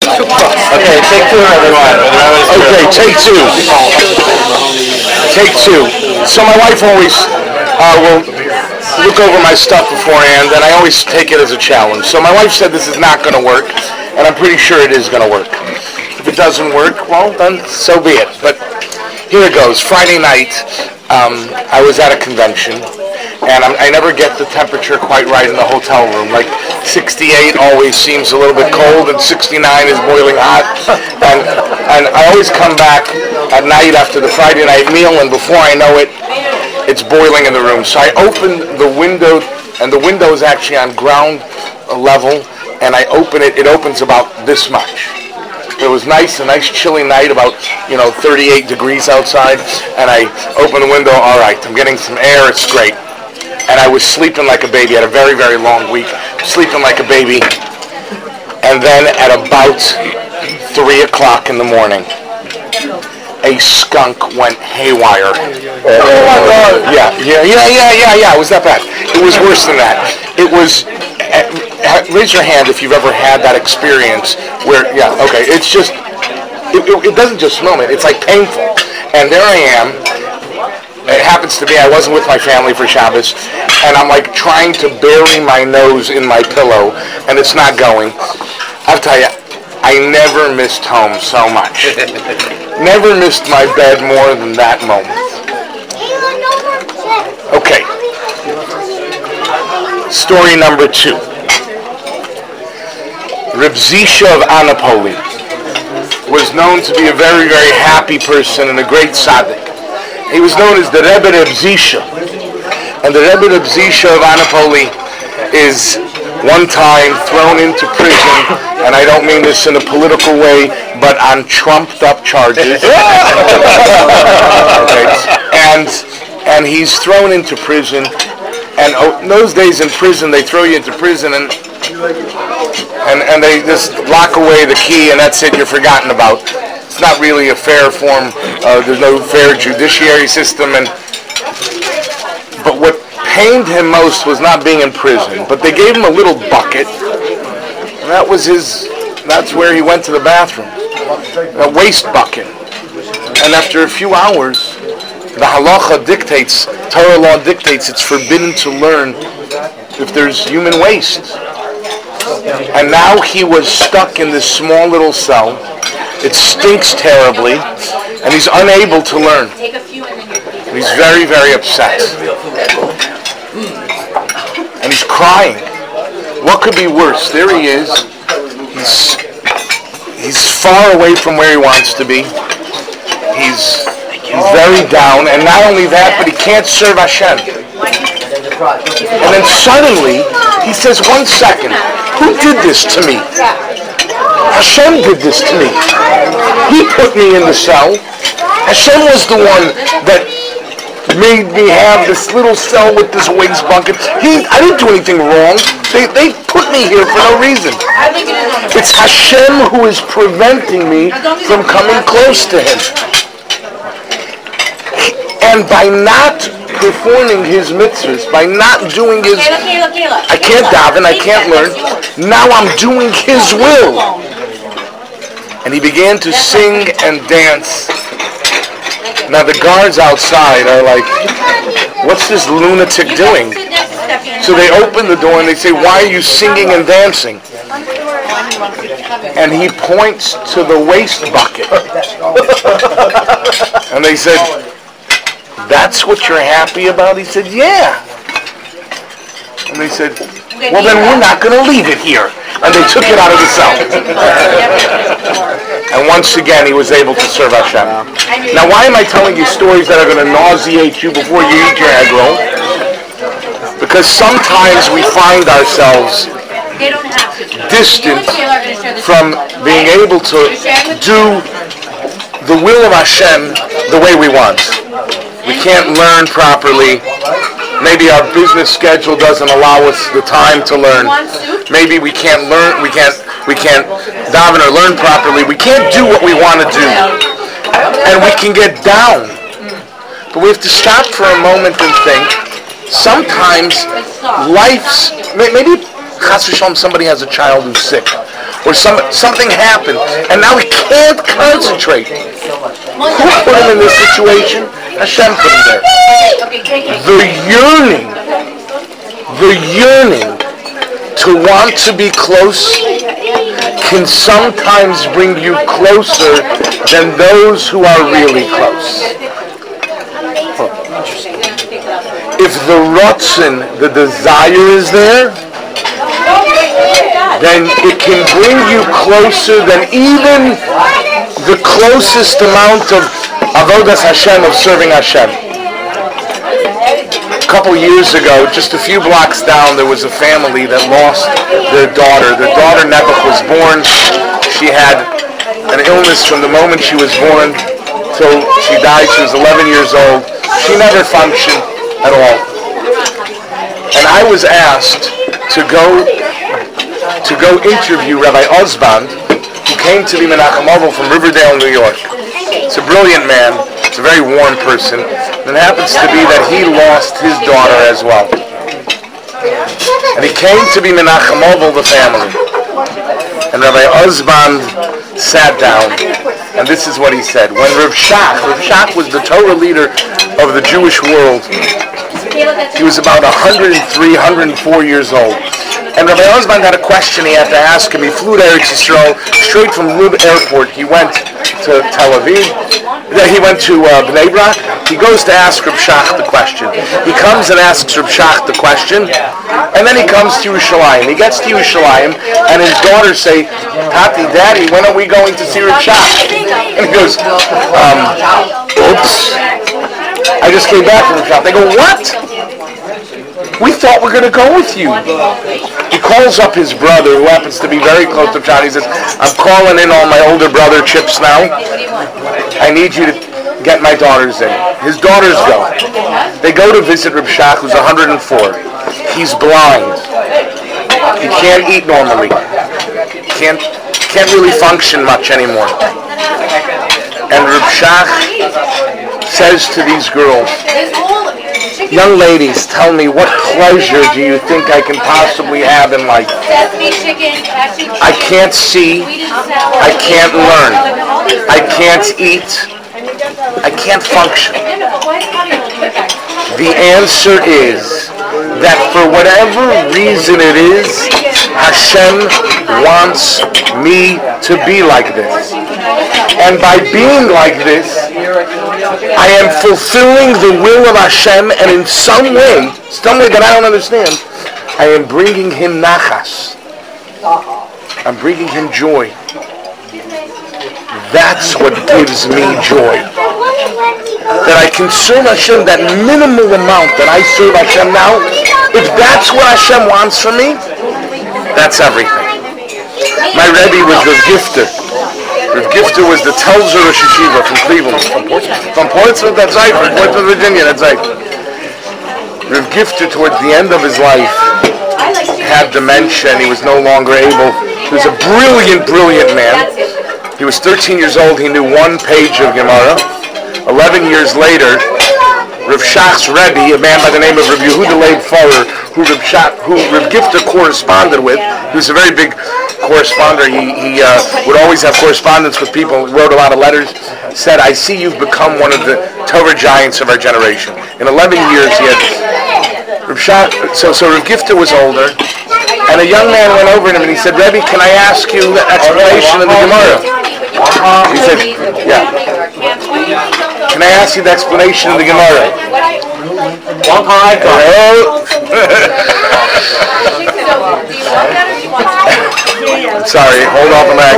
Okay, take two, everyone. Okay, take two. Take two. So my wife always will look over my stuff beforehand, and I always take it as a challenge. So my wife said this is not going to work, and I'm pretty sure it is going to work. If it doesn't work, well, then so be it. But here it goes. Friday night, I was at a convention, and I never get the temperature quite right in the hotel room. Like 68 always seems a little bit cold, and 69 is boiling hot. And I always come back at night after the Friday night meal, and before I know it, it's boiling in the room. So I open the window, and the window is actually on ground level, and I open it. It opens about this much. It was nice, a nice chilly night, about 38 degrees outside, and I open the window. All right, I'm getting some air. It's great. And I was sleeping like a baby. I had a very, very long week, sleeping like a baby. And then at about 3 o'clock in the morning, a skunk went haywire. Yeah. It was that bad. It was worse than that. It was. Raise your hand if you've ever had that experience where, it's just, it doesn't just smell it, it's like painful. And there I am. It happens to be I wasn't with my family for Shabbos, and I'm like trying to bury my nose in my pillow, and it's not going. I'll tell you, I never missed home so much. Never missed my bed more than that moment. Okay. Story number 2. Reb Zisha of Anapoli was known to be a very, very happy person and a great tzaddik. He was known as the Rebbe Reb Zisha. And the Rebbe Reb Zisha of Anapoli is one time thrown into prison, and I don't mean this in a political way, but on trumped up charges. And he's thrown into prison, and in those days in prison, they throw you into prison and they just lock away the key, and that's it, you're forgotten about. It's not really a fair form, there's no fair judiciary system, but what pained him most was not being in prison, but they gave him a little bucket, and that's where he went to the bathroom, a waste bucket. And after a few hours, the halacha dictates, Torah law dictates, it's forbidden to learn if there's human waste. And now he was stuck in this small little cell. It stinks terribly, and he's unable to learn. And he's very, very upset. And he's crying. What could be worse? There he is. He's far away from where he wants to be. He's very down, and not only that, but he can't serve Hashem. And then suddenly, he says, 1 second, who did this to me? Hashem did this to me. He put me in the cell. Hashem was the one that made me have this little cell with this waste bucket. I didn't do anything wrong. They put me here for no reason. It's Hashem who is preventing me from coming close to Him. And by not performing his mitzvahs, by not doing his... I can't daven, I can't learn. Now I'm doing his will. And he began to sing and dance. Now the guards outside are like, what's this lunatic doing? So they open the door and they say, why are you singing and dancing? And he points to the waste bucket. And they said, that's what you're happy about? He said, yeah. And they said, well, then we're not going to leave it here. And they took it out of the cell. And once again, he was able to serve Hashem. Now, why am I telling you stories that are going to nauseate you before you eat your egg roll? Because sometimes we find ourselves distant from being able to do the will of Hashem the way we want. We can't learn properly. Maybe our business schedule doesn't allow us the time to learn. Maybe we can't learn. We can't daven or learn properly. We can't do what we want to do, and we can get down. But we have to stop for a moment and think. Sometimes life's maybe Chas v'shalom somebody has a child who's sick, or something happened, and now he can't concentrate. Who put him in this situation? Hashem put him there. The yearning to want to be close can sometimes bring you closer than those who are really close. If the ratzon, the desire is there, then it can bring you closer than even the closest amount of avodas Hashem, of serving Hashem. A couple years ago, just a few blocks down, there was a family that lost their daughter. Their daughter Nebuch was born. She had an illness from the moment she was born till she died. She was 11 years old. She never functioned at all. And I was asked to go interview Rabbi Osband, who came to the Menachem Ovel from Riverdale, New York. He's a brilliant man. He's a very warm person. And it happens to be that he lost his daughter as well. And he came to be Menachem Ovel, the family. And Rabbi Osband sat down, and this is what he said. When Rav Shach was the Torah leader of the Jewish world, he was about 103, 104 years old. And Rabbi Osband had a question he had to ask him. He flew to Eretz Yisrael, straight from Lub Airport. He went to Tel Aviv. Then he went to Bnei Brak. He goes to ask Rav Shach the question. He comes and asks Rav Shach the question, and then he comes to Yerushalayim. He gets to Yerushalayim, and his daughters say, Tati, Daddy, when are we going to see Rav Shach? And he goes, oops. I just came back from Rav Shach. They go, what? We thought we were going to go with you. He calls up his brother, who happens to be very close to John. He says, I'm calling in all my older brother Chips now. I need you to get my daughters in. His daughters go. They go to visit Reb Shach, who's 104. He's blind. He can't eat normally. Can't really function much anymore. And Reb Shach says to these girls, young ladies, tell me, what pleasure do you think I can possibly have in life? I can't see. I can't learn. I can't eat. I can't function. The answer is that for whatever reason it is, Hashem wants me to be like this. And by being like this, I am fulfilling the will of Hashem, and in some way that I don't understand, I am bringing him nachas. I'm bringing him joy. That's what gives me joy. That I can serve Hashem that minimal amount that I serve Hashem now. If that's what Hashem wants from me, that's everything. My Rebbe was Rav Gifter. Rav Gifter was the Telzer Rosh Yeshiva from Cleveland. From Portsmouth, that's right. From Portsmouth, Virginia, that's right. Rav Gifter, towards the end of his life, had dementia and he was no longer able. He was a brilliant, brilliant man. He was 13 years old. He knew one page of Gemara. 11 years later, Rav Shach's Rebbe, a man by the name of Rav Yehuda Leib Farrer, who Rav Gifter corresponded with, he was a very big correspondent. He would always have correspondence with people, wrote a lot of letters, said, I see you've become one of the Torah giants of our generation. In 11 years, he had Rav Shach, so Rav Gifter was older, and a young man went over to him and he said, Rebbe, can I ask you the explanation of the Gemara? He said, yeah. Can I ask you the explanation of the Gemara? Sorry, hold off on that.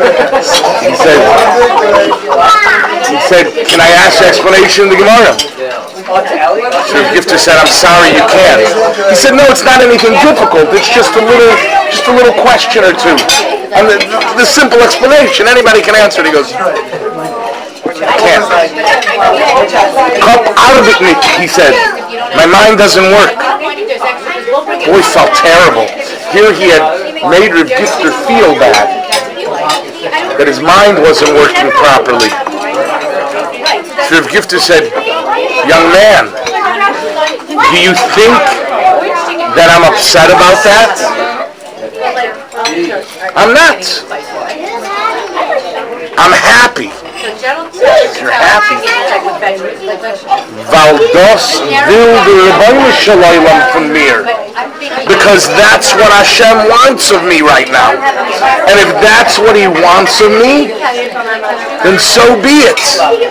He said, can I ask the explanation of the Gemara? So the Gifter said, I'm sorry, you can't. He said, no, it's not anything difficult. It's just a little question or two. And the simple explanation, anybody can answer it. He goes, I can't. Come out of it, Nick, he said. My mind doesn't work. Boy, felt terrible. Here he had made Rav Gifter feel bad, that his mind wasn't working properly. So Rav Gifter said, young man, do you think that I'm upset about that? I'm not. I'm happy. You're happy. Valdos will the Rebbeinu Shalom from mir. Because that's what Hashem wants of me right now. And if that's what He wants of me, then so be it.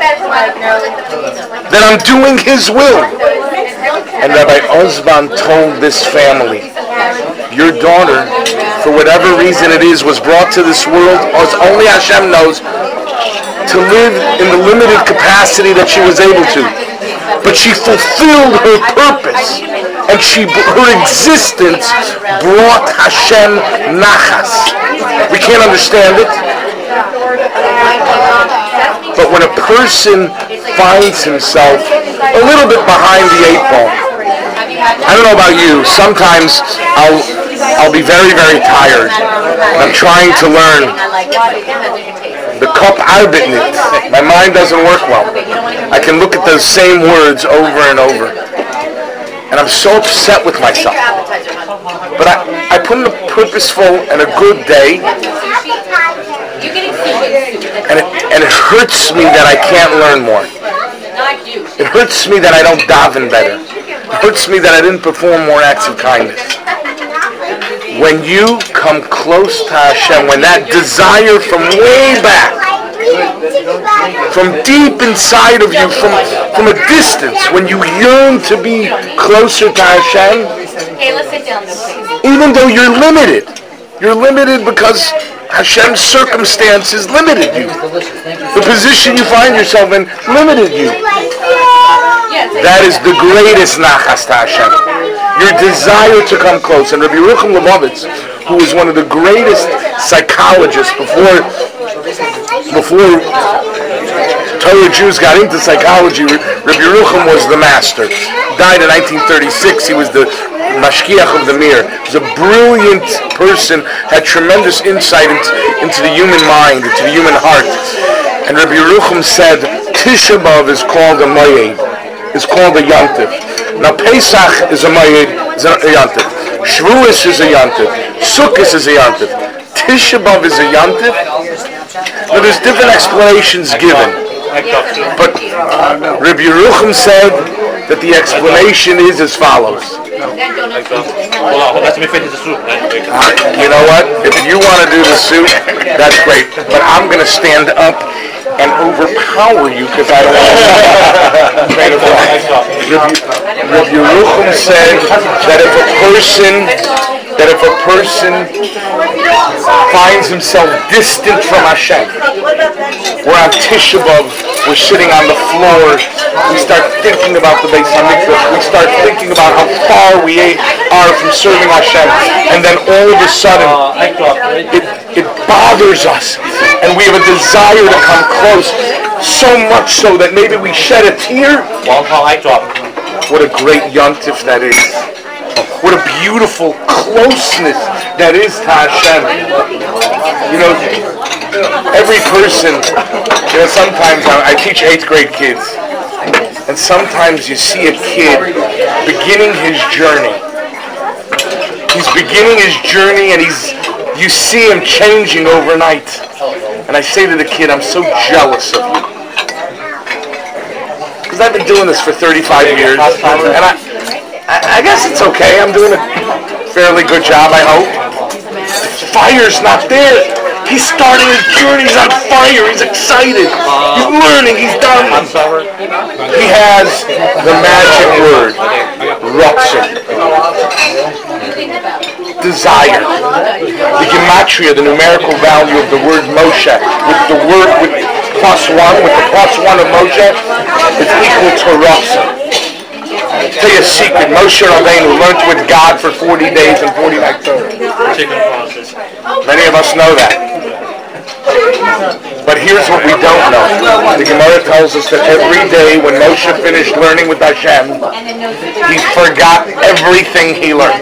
Then I'm doing His will. And Rabbi Osban told this family, your daughter, for whatever reason it is, was brought to this world, as only Hashem knows, to live in the limited capacity that she was able to. But she fulfilled her purpose, and her existence brought Hashem nachas. We can't understand it, but when a person finds himself a little bit behind the 8 ball, I don't know about you, sometimes I'll be very, very tired, and I'm trying to learn the kop arbitnit. My mind doesn't work well. I can look at those same words over and over, and I'm so upset with myself. But I put in a purposeful and a good day, and it hurts me that I can't learn more. It hurts me that I don't daven better. It hurts me that I didn't perform more acts of kindness. When you come close to Hashem, when that desire from way back, from deep inside of you, from a distance, when you yearn to be closer to Hashem, even though you're limited because Hashem's circumstances limited you. The position you find yourself in limited you. That is the greatest nachas to Hashem. Your desire to come close. And Rabbi Yerucham Lubavitch, who was one of the greatest psychologists before Torah Jews got into psychology, Rabbi Yerucham was the master. Died in 1936. He was the mashkiach of the Mir. He was a brilliant person, had tremendous insight into the human mind, into the human heart. And Rabbi Yerucham said, Tisha B'Av is called a Moed. It's called a Yantiv. Now Pesach is a Moed, is a Yantiv. Shavuos is a Yantiv. Sukkot is a Yantiv. Tisha B'Av is a Yantiv. Now there's different explanations given. But Rabbi Yerucham said that the explanation is as follows. You know what? If you want to do the soup, that's great. But I'm going to stand up and overpower you because I don't want to. Rabbi Yerucham said that if a person finds himself distant from Hashem, we're on Tisha B'Av, we're sitting on the floor, we start thinking about the Beis HaMikdash, we start thinking about how far we are from serving Hashem, and then all of a sudden, it bothers us, and we have a desire to come close, so much so that maybe we shed a tear. What a great yontif that is. What a beautiful closeness that is to Hashem. You know, every person, sometimes I teach 8th grade kids, and sometimes you see a kid beginning his journey. He's beginning his journey and you see him changing overnight. And I say to the kid, I'm so jealous of you. Because I've been doing this for 35 years, and I guess it's okay. I'm doing a fairly good job, I hope. Fire's not there. He's starting his journey. He's on fire. He's excited. He's learning. He's done. He has the magic word, Rotzen. Desire. The gematria, the numerical value of the word Moshe, with the +1 of Moshe, is equal to Rotzen. I'll tell you a secret. Moshe Rabbeinu learned with God for 40 days and 40 nights. Many of us know that. But here's what we don't know. The Gemara tells us that every day when Moshe finished learning with Hashem, he forgot everything he learned.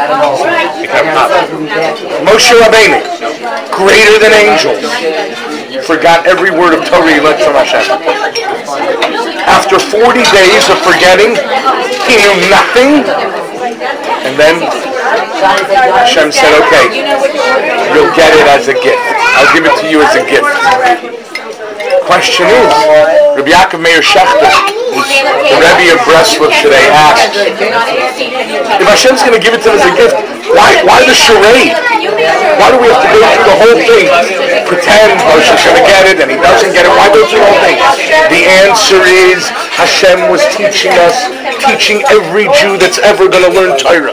Moshe Rabbeinu, greater than angels, forgot every word of Torah he learned from Hashem. After 40 days of forgetting, he knew nothing, and then Hashem said, okay, you'll get it as a gift. I'll give it to you as a gift. Question is, Rabbi Yaakov Meir Shechter, the Rebbe of Breslov today, asked, if Hashem's going to give it to us as a gift, why the charade? Why do we have to go through the whole thing? Pretend Moshe's going to get it and he doesn't get it. Why go through the whole thing? The answer is Hashem was teaching every Jew that's ever going to learn Torah.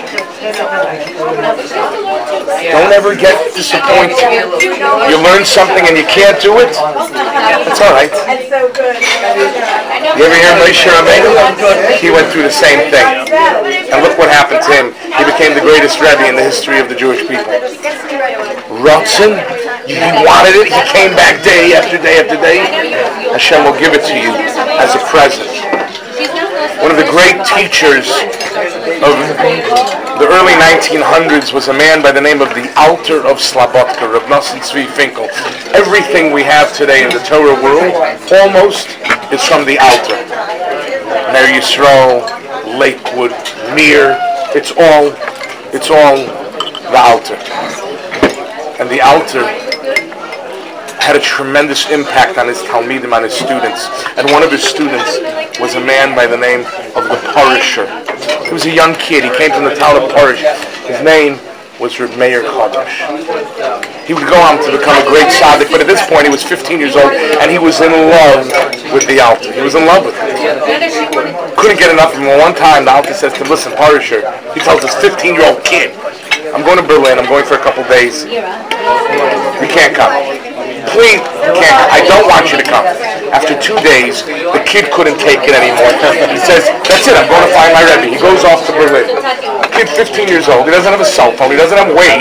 Don't ever get disappointed. You learn something and you can't do it? It's all right. You ever hear Moshe Rabbeinu? He went through the same thing. And look what happened to him. He became the greatest Rebbe in the history of the Jewish people. Ratzon, he wanted it. He came back day after day after day. Hashem will give it to you as a present. One of the great teachers of the early 1900s was a man by the name of the Alter of Slabotka, Rav Nosson Tzvi Finkel. Everything we have today in the Torah world, almost, is from the Alter. Ner Yisrael, Lakewood, Mir, it's all the Alter. And the Alter had a tremendous impact on his Talmidim, on his students. And one of his students was a man by the name of the Parisher. He was a young kid. He came from the town of Parish. His name was Reb Meir Chodesh. He would go on to become a great tzaddik, but at this point he was 15 years old, and he was in love with the Alter. He was in love with him. Couldn't get enough of him. One time the Alter says to him, listen, Parisher, he tells this 15-year-old kid, I'm going to Berlin. I'm going for a couple days. You can't come. Please, I don't want you to come. After 2 days, the kid couldn't take it anymore. He says, that's it, I'm going to find my Rebbe. He goes off to Berlin. Kid 15 years old. He doesn't have a cell phone. He doesn't have Waze.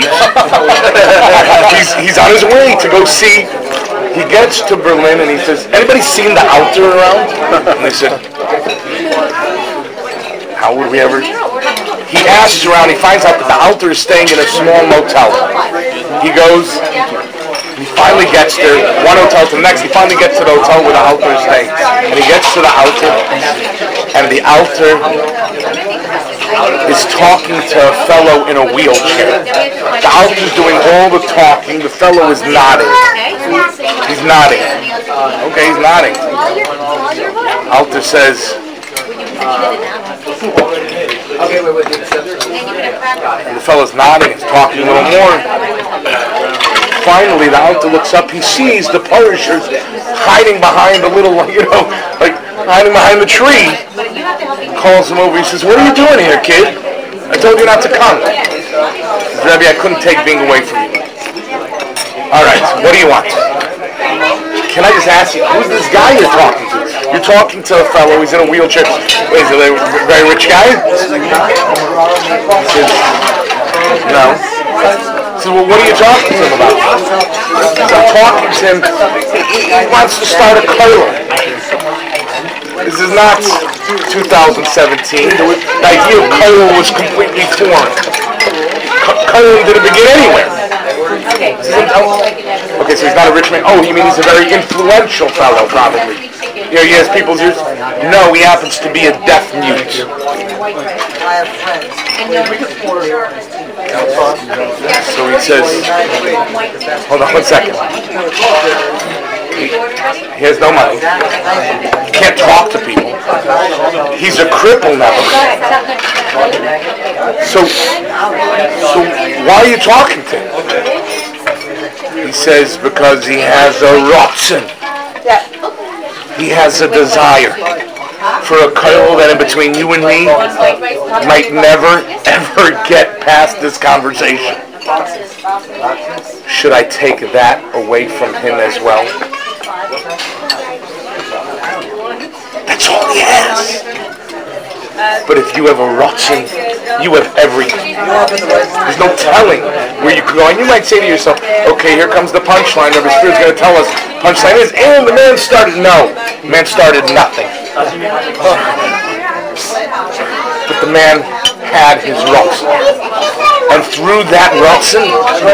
He's on his way to go see. He gets to Berlin and he says, anybody seen the Alter around? And they said, how would we ever? He asks around. He finds out that the Alter is staying in a small motel. He goes. He finally gets there, one hotel to the next. He finally gets to the hotel where the Alter is staying. And he gets to the Alter, and the Alter is talking to a fellow in a wheelchair. The Alter is doing all the talking. The fellow is nodding. He's nodding. Okay, he's nodding. Alter says, and the fellow's nodding. He's talking a little more. Finally, the Alter looks up. He sees the Parishers hiding behind a little, hiding behind the tree. Calls him over. He says, what are you doing here, kid? I told you not to come. He says, Rebbe, I couldn't take being away from you. All right, what do you want? Can I just ask you, who's this guy you're talking to? You're talking to a fellow. He's in a wheelchair. Is he a very rich guy? He says, no. So, well, what are you talking to him about? So I'm talking to him. He wants to start a kollel. This is not 2017. The idea of kollel was completely foreign. Kollel didn't begin anywhere. Okay, so he's not a rich man. Oh, you mean he's a very influential fellow, probably. He has people's ears. No, he happens to be a deaf mute. So he says, hold on 1 second. He has no money. He can't talk to people. He's a cripple now. So why are you talking to him? He says, because he has a rotzen. He has a desire for a kollel that in between you and me might never, ever get past this conversation. Should I take that away from him as well? That's all he has. But if you have a rotzen, you have everything. There's no telling where you could go. And you might say to yourself, okay, here comes the punchline. Rabbi Spirit's going to tell us. Punchline is, and the man started. No, the man started nothing. But the man had his rotzen. And through that rotzen,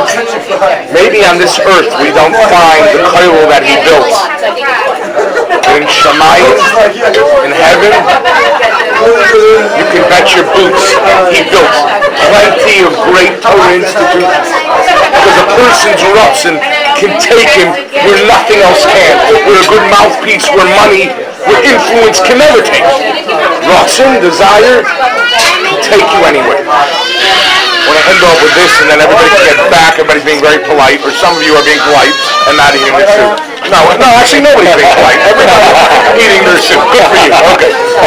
maybe on this earth we don't find the kollel that he built. But in Shamayim, in heaven, you can bet your boots he built plenty of great Torah institutions. Because a person's rutzin can take him where nothing else can. Where a good mouthpiece, where money, where influence can never take. Rutzin, desire, can take you anywhere. I want to end off with this, and then everybody can get back. Everybody's being very polite, or some of you are being polite and not eating their soup. No, actually nobody's being polite. Everybody's eating their soup. Good for you. Okay.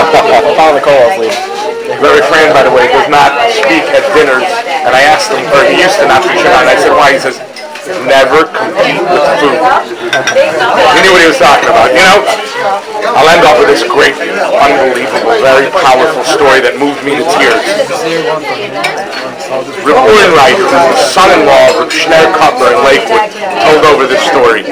Very friend, by the way, does not speak at dinners, and I asked him, or he used to not speak at, and I said, why? He says, never compete with food. He knew what he was talking about, you know? I'll end off with this great, unbelievable, very powerful story that moved me to tears. Reb Urenreich, who was the son-in-law of Reb Shner Cutler in Lakewood, told over this story.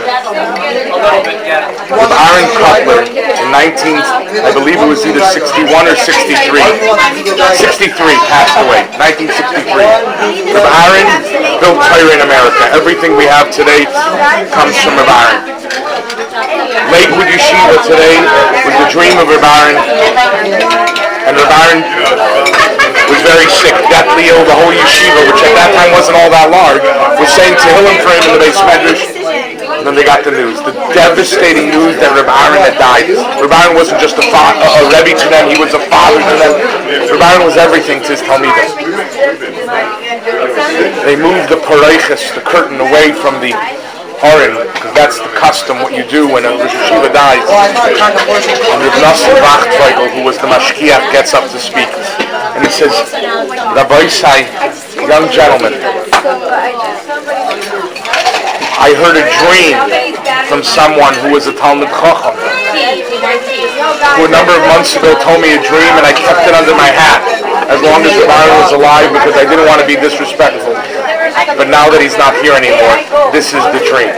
Reb Aaron Cutler, in I believe it was either 61 or 63. 63 passed away, 1963. Reb Aaron built Torah in America. Everything we have today comes from Reb Aaron. Lakewood Yeshiva today was the dream of Reb Aaron, and Reb Aaron was very sick, deathly ill. The whole yeshiva, which at that time wasn't all that large, was saying Tehillim for him in the Beis Medrash. And then they got the news, the devastating news that Reb Aaron had died. Reb Aaron wasn't just a Rebbe to them, he was a father to them. Reb Aaron was everything to his Talmidim. They moved the pareiches, the curtain, away from the Oren, because that's the custom, what you do when a Rosh Yeshiva dies. And Reb Nosson Wachtweigel, who was the Mashkiach, gets up to speak. And he says, Rabbi Isai, young gentleman, I heard a dream from someone who was a Talmid Chacham, who a number of months ago told me a dream, and I kept it under my hat as long as Reb Aaron was alive, because I didn't want to be disrespectful. But now that he's not here anymore, this is the dream.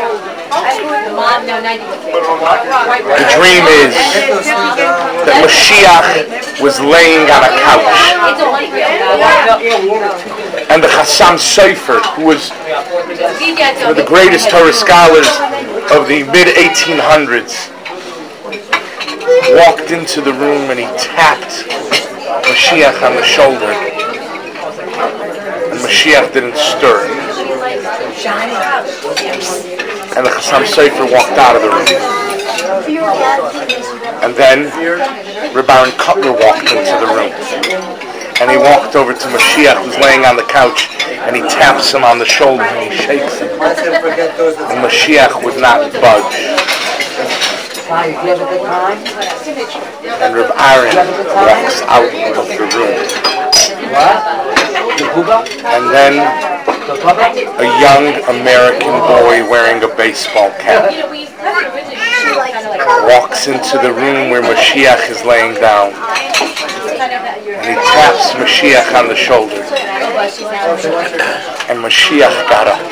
The dream is that Mashiach was laying on a couch, and the Chassam Sofer, who was one of the greatest Torah scholars of the mid-1800s, walked into the room and he tapped Mashiach on the shoulder, and Mashiach didn't stir. And the Chassam Sofer walked out of the room. And then Reb Aaron Cutler walked into the room. And he walked over to Mashiach, who's laying on the couch, and he taps him on the shoulder and he shakes him. And Mashiach would not budge. And Reb Aaron walks out of the room. And then a young American boy wearing a baseball cap walks into the room where Mashiach is laying down, and he taps Mashiach on the shoulder, and Mashiach got up.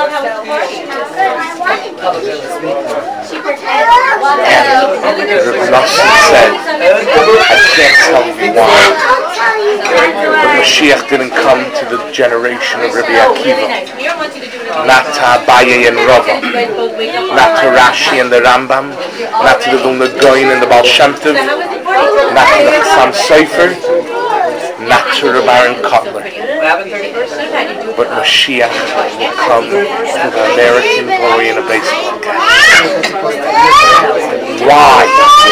And Reb Nosson said, I can't tell you why, but Mashiach didn't come to the generation of Rabbi Akiva, not to Abaye and Rava, not to Rashi and the Rambam, not to the Vilna Gaon and the Baal Shem Tov, not to the Chassam Sofer, not to Reb Aaron Cutler, but Mashiach will come to the American boy in a baseball cap. Why?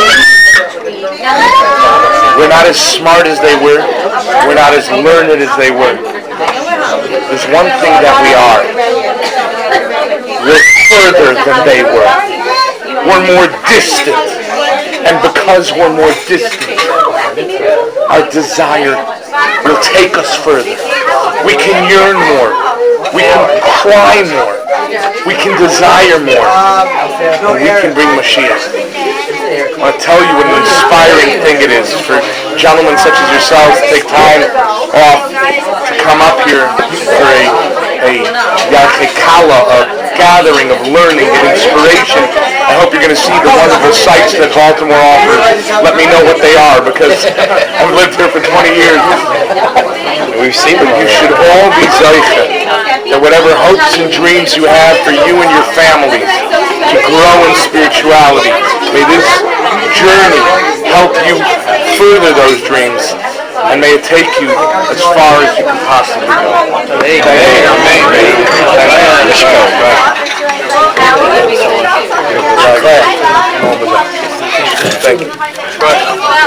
We're not as smart as they were. We're not as learned as they were. There's one thing that we are. We're further than they were. We're more distant. And because we're more distant, our desire will take us further. We can yearn more. We can cry more. We can desire more. And we can bring Mashiach. I want to tell you what an inspiring thing it is for gentlemen such as yourselves to take time off to come up here for a Yarchei-Kala, a gathering of learning and inspiration. I hope you're going to see the wonderful sights that Baltimore offers. Let me know what they are, because I've lived here for 20 years. We've seen them. You should all be zeicha, that whatever hopes and dreams you have for you and your families to grow in spirituality, may this journey help you further those dreams, and may it take you as far as you can possibly go. Thank you.